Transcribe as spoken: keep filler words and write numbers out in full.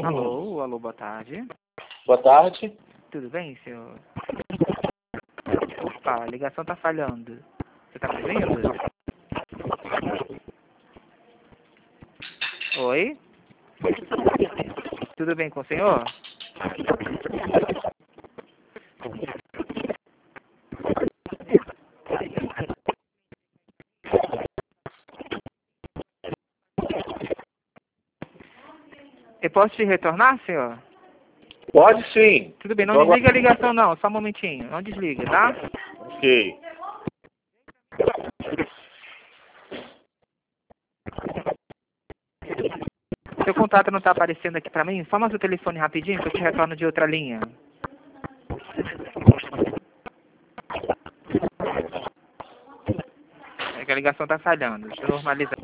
Alô, alô, boa tarde. Boa tarde. Tudo bem, senhor? Opa, a ligação tá falhando. Você tá me ouvindo? Oi? Tudo bem com o senhor? Eu posso te retornar, senhor? Pode sim. Tudo bem, não desliga a ligação não, só um momentinho. Não desliga, tá? Ok. Seu contato não tá aparecendo aqui pra mim? Só mais o telefone rapidinho que eu te retorno de outra linha. É que a ligação tá falhando. Deixa eu normalizar.